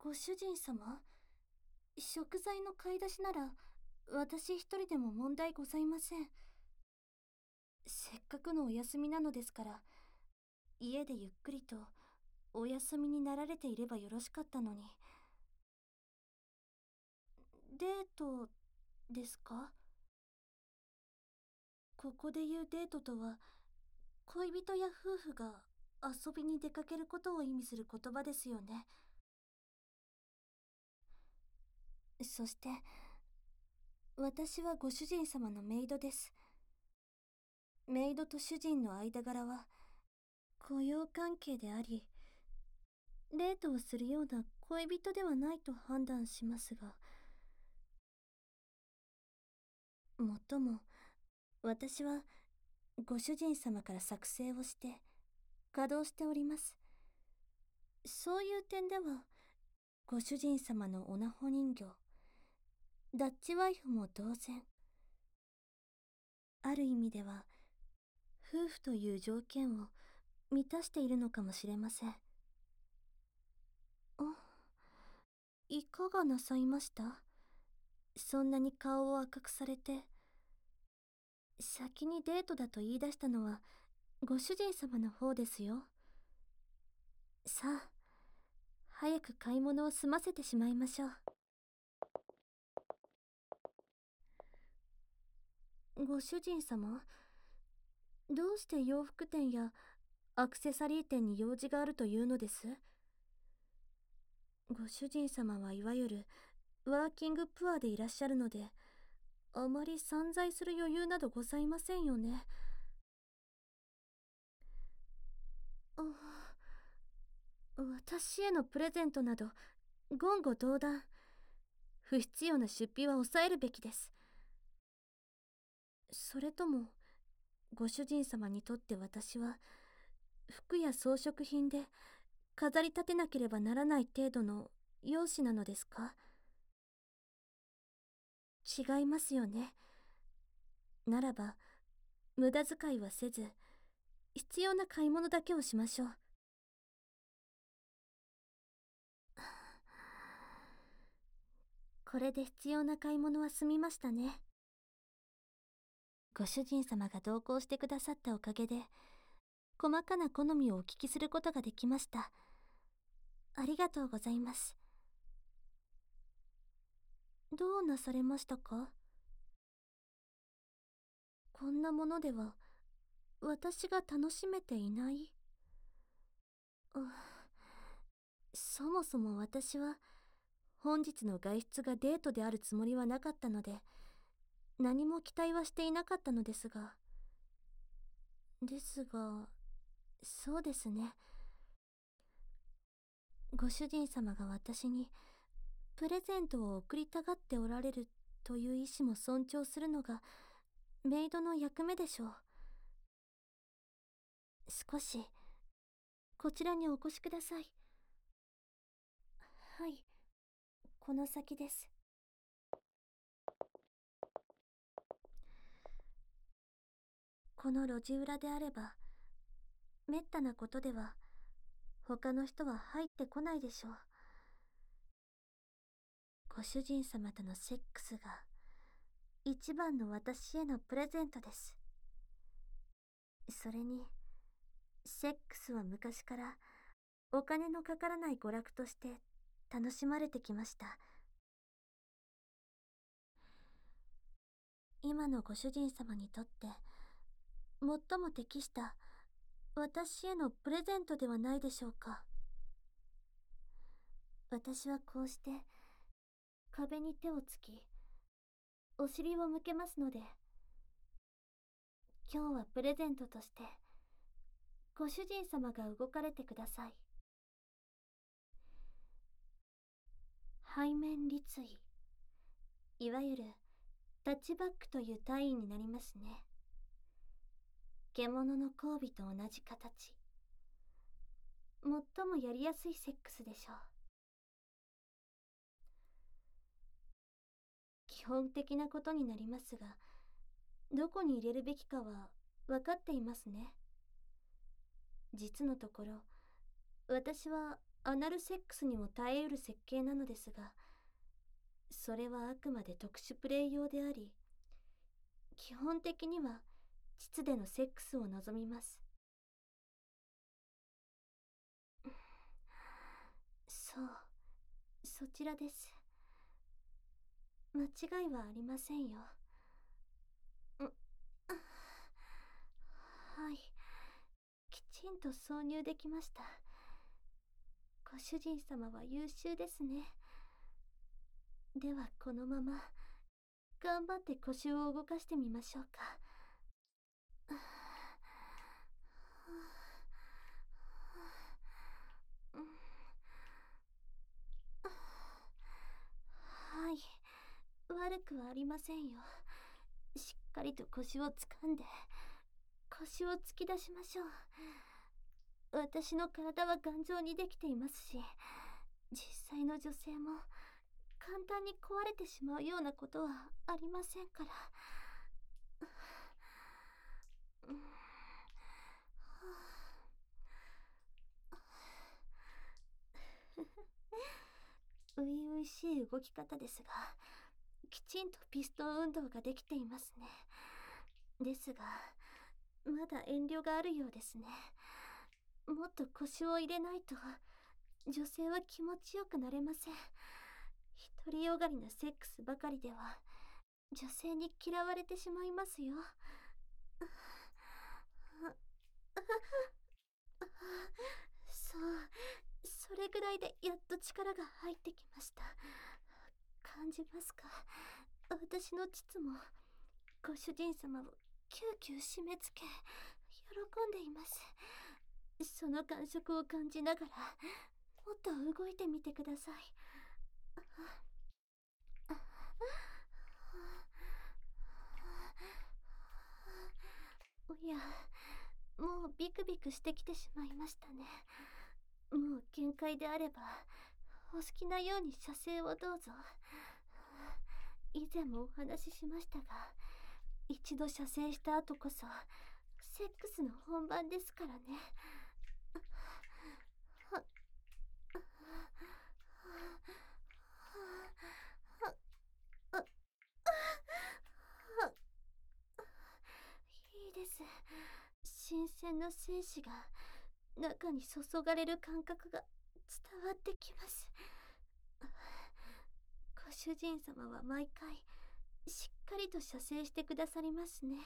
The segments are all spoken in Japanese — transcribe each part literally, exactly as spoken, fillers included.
ご主人様、食材の買い出しなら私一人でも問題ございません。せっかくのお休みなのですから、家でゆっくりとお休みになられていればよろしかったのに。デートですか？ここで言うデートとは、恋人や夫婦が遊びに出かけることを意味する言葉ですよね。そして、私はご主人様のメイドです。メイドと主人の間柄は雇用関係であり、デートをするような恋人ではないと判断しますが、もっとも私はご主人様から作成をして稼働しております。そういう点ではご主人様のオナホ人形、ダッチワイフも同然。ある意味では夫婦という条件を満たしているのかもしれません。あ、いかがなさいました？そんなに顔を赤くされて。先にデートだと言い出したのはご主人様の方ですよ。さあ、早く買い物を済ませてしまいましょう。ご主人様、どうして洋服店やアクセサリー店に用事があるというのです？ご主人様はいわゆるワーキングプアでいらっしゃるので、あまり散財する余裕などございませんよね。あ、私へのプレゼントなど言語道断。不必要な出費は抑えるべきです。それともご主人様にとって私は服や装飾品で飾り立てなければならない程度の容姿なのですか？違いますよね。ならば無駄遣いはせず、必要な買い物だけをしましょう。これで必要な買い物は済みましたね。ご主人様が同行してくださったおかげで、細かな好みをお聞きすることができました。ありがとうございます。どうなされましたか？こんなものでは私が楽しめていない。うそもそも私は本日の外出がデートであるつもりはなかったので、何も期待はしていなかったのですが。ですが、そうですね。ご主人様が私にプレゼントを贈りたがっておられるという意思も尊重するのがメイドの役目でしょう。少しこちらにお越しください。はい、この先です。この路地裏であればめったなことでは他の人は入ってこないでしょう。ご主人様とのセックスが一番の私へのプレゼントです。それにセックスは昔からお金のかからない娯楽として楽しまれてきました。今のご主人様にとって最も適した私へのプレゼントではないでしょうか。私はこうして壁に手をつきお尻を向けますので、今日はプレゼントとしてご主人様が動かれてください。背面立位、いわゆるタッチバックという単位になりますね。獣の交尾と同じ形。最もやりやすいセックスでしょう。基本的なことになりますが、どこに入れるべきかは分かっていますね。実のところ、私はアナルセックスにも耐えうる設計なのですが、それはあくまで特殊プレイ用であり、基本的には膣でのセックスを望みます。そう、そちらです。間違いはありませんよ。ん、はい、きちんと挿入できました。ご主人様は優秀ですね。ではこのまま頑張って腰を動かしてみましょうか。はい、悪くはありませんよ。しっかりと腰を掴んで腰を突き出しましょう。私の体は頑丈にできていますし、実際の女性も簡単に壊れてしまうようなことはありませんから。初々しい動き方ですが、きちんとピストン運動ができていますね。ですが、まだ遠慮があるようですね。もっと腰を入れないと女性は気持ちよくなれません。独りよがりなセックスばかりでは女性に嫌われてしまいますよ。そう、それぐらいでやっと力が入ってきました。感じますか？私の膣もご主人様をキューキュー締め付け喜んでいます。その感触を感じながらもっと動いてみてください。おや、もうビクビクしてきてしまいましたね。もう限界であればお好きなように射精をどうぞ。以前もお話ししましたが、一度射精した後こそセックスの本番ですからね。いいです。新鮮な精子が中に注がれる感覚が伝わってきます。ご主人様は毎回しっかりと射精してくださりますね。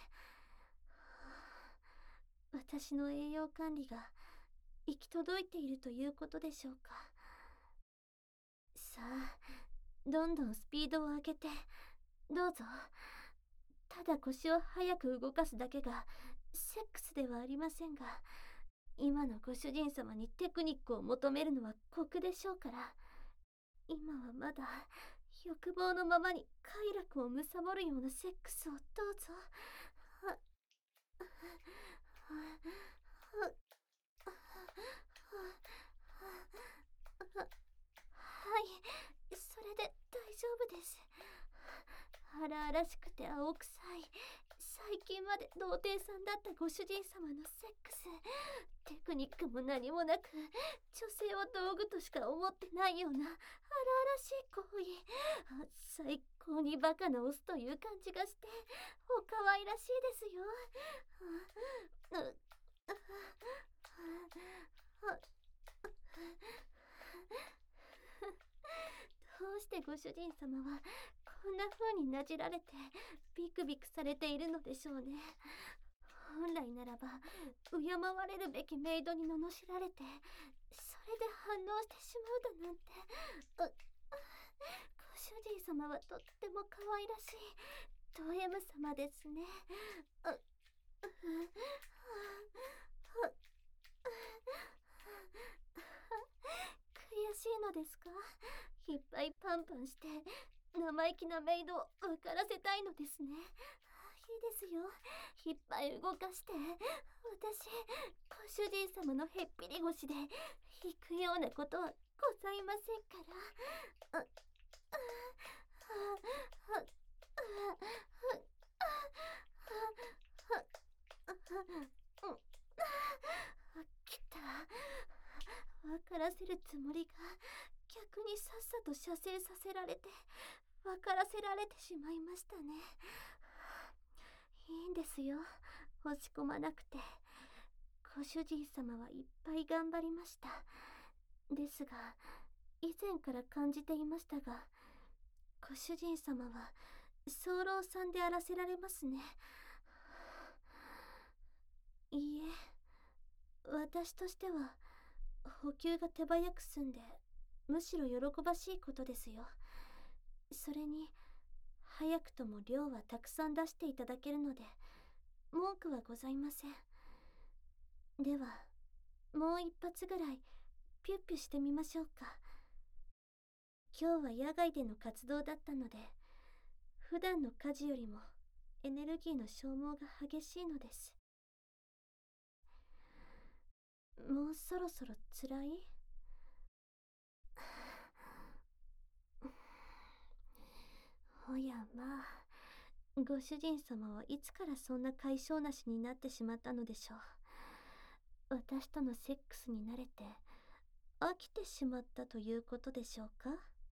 私の栄養管理が行き届いているということでしょうか。さあ、どんどんスピードを上げてどうぞ。ただ腰を早く動かすだけがセックスではありませんが、今のご主人様にテクニックを求めるのは酷でしょうから、今はまだ欲望のままに快楽を貪るようなセックスをどうぞ。はい、それで大丈夫です。荒々しくて青臭い、最近まで童貞さんだったご主人様のセックス、テクニックも何もなく女性を道具としか思ってないような荒々しい行為、最高にバカなオスという感じがしてお可愛らしいですよ。どうしてご主人様はこんな風になじられてビクビクされているのでしょうね。本来ならば敬われるべきメイドに罵られて、それで反応してしまうだなんて。ご主人様はとっても可愛らしいド M 様ですね。悔しいのですか？いっぱいパンパンして生意気なメイドを分からせたいのですね。いいですよ、いっぱい動かして。私ご主人様のへっぴり腰で行くようなことはございませんから。きた、 分からせるつもりが逆にさっさと射精させられて分からせられてしまいましたね。いいんですよ、落ち込まなくて。ご主人様はいっぱい頑張りました。ですが、以前から感じていましたが、ご主人様は早漏さんであらせられますね。いいえ、私としては補給が手早く済んでむしろ喜ばしいことですよ。それに早くとも量はたくさん出していただけるので文句はございません。ではもう一発ぐらいピュッピュしてみましょうか。今日は野外での活動だったので普段の家事よりもエネルギーの消耗が激しいのです。もうそろそろつらい？おやまあ、ご主人様はいつからそんな解消なしになってしまったのでしょう。私とのセックスに慣れて飽きてしまったということでしょうか。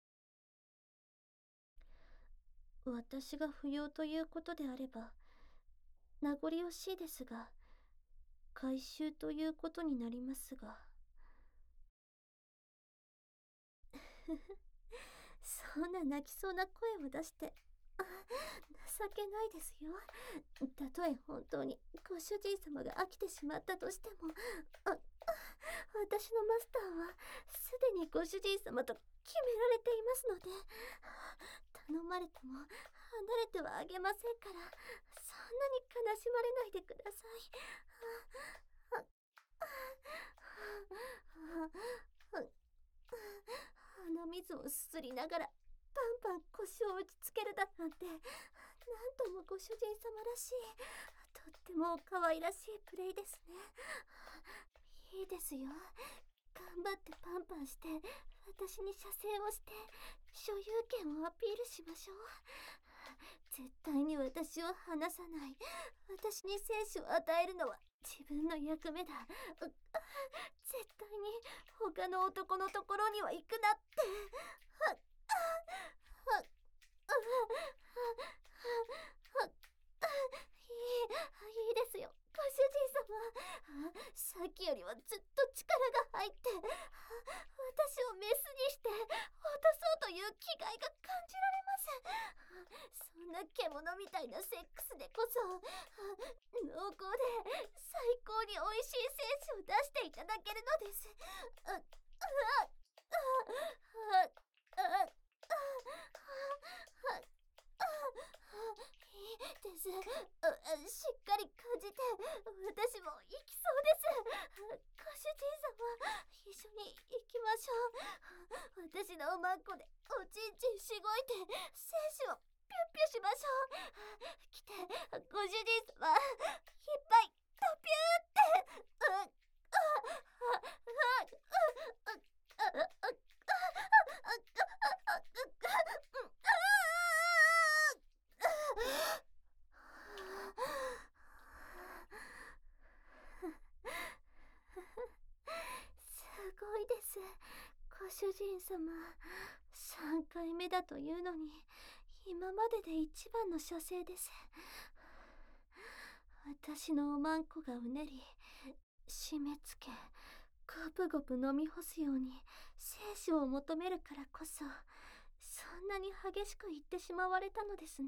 私が不要ということであれば名残惜しいですが回収ということになりますが。そんな泣きそうな声を出してあ情けないですよ。たとえ本当にご主人様が飽きてしまったとしてもあ私のマスターはすでにご主人様と決められていますので頼まれても離れてはあげませんから、そんなに悲しまれないでください。鼻水をすすりながらパンパン腰を打ちつけるだなんて、なんともご主人様らしい、とっても可愛らしいプレイですね。いいですよ、頑張ってパンパンして私に射精をして所有権をアピールしましょう。絶対に私を離さない。私に精子を与えるのは自分の役目だ。絶対に他の男のところには行くなって。いい、いいですよ、ご主人様。さっきよりはずっと力が入って私をメスにして落とそうという気概が感じられます。そんな獣みたいなセックスでこそ濃厚で最高に美味しい精子を出していただけるのです。あああああいいです。しっかり感じて私も行きそうです。ご主人様、一緒に行きましょう。私のおまんこでおちんちんしごいて精子をピュッピュしましょう。来て、ご主人様、いっぱいドピューって。うっあああああああすごいです、ご主人様。さんかいめだというのに今までで一番の射精です。私のおまんこがうねり締め付けゴブゴブ飲み干すように精子を求めるからこそそんなに激しく言ってしまわれたのですね。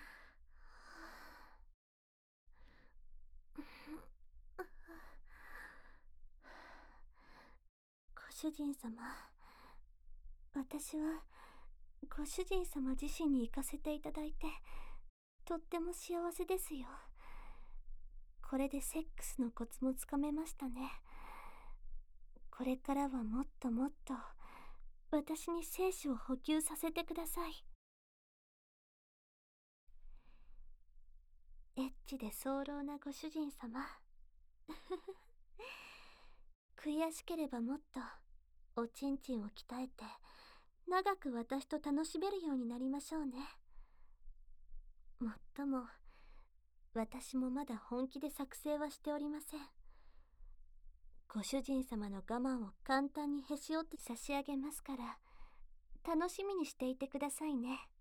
ご主人様、私はご主人様自身に行かせていただいてとっても幸せですよ。これでセックスのコツもつかめましたね。これからはもっともっと私に精子を補給させてください。エッチで早漏なご主人様悔しければもっとおちんちんを鍛えて長く私と楽しめるようになりましょうね。もっとも私もまだ本気で作成はしておりません。 ご主人様の我慢を簡単にへし折って差し上げますから、楽しみにしていてくださいね。